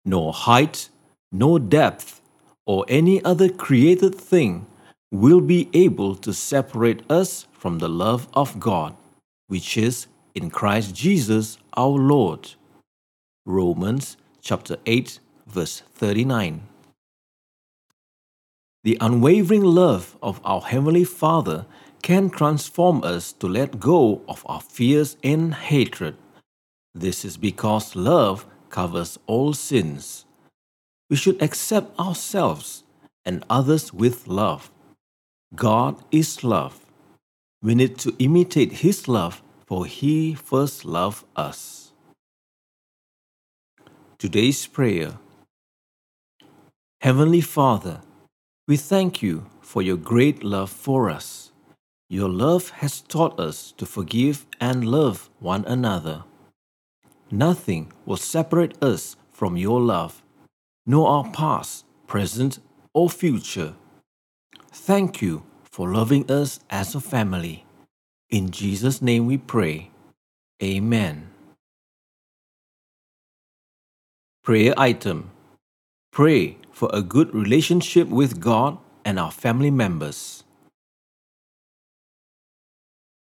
No height, no depth, or any other created thing will be able to separate us from the love of God, which is in Christ Jesus our Lord. Romans chapter 8, verse 39. The unwavering love of our Heavenly Father can transform us to let go of our fears and hatred. This is because love covers all sins. We should accept ourselves and others with love. God is love. We need to imitate His love, for He first loved us. Today's prayer. Heavenly Father, we thank you for your great love for us. Your love has taught us to forgive and love one another. Nothing will separate us from your love, nor our past, present, or future. Thank you for loving us as a family. In Jesus' name we pray. Amen. Prayer item. Pray for a good relationship with God and our family members.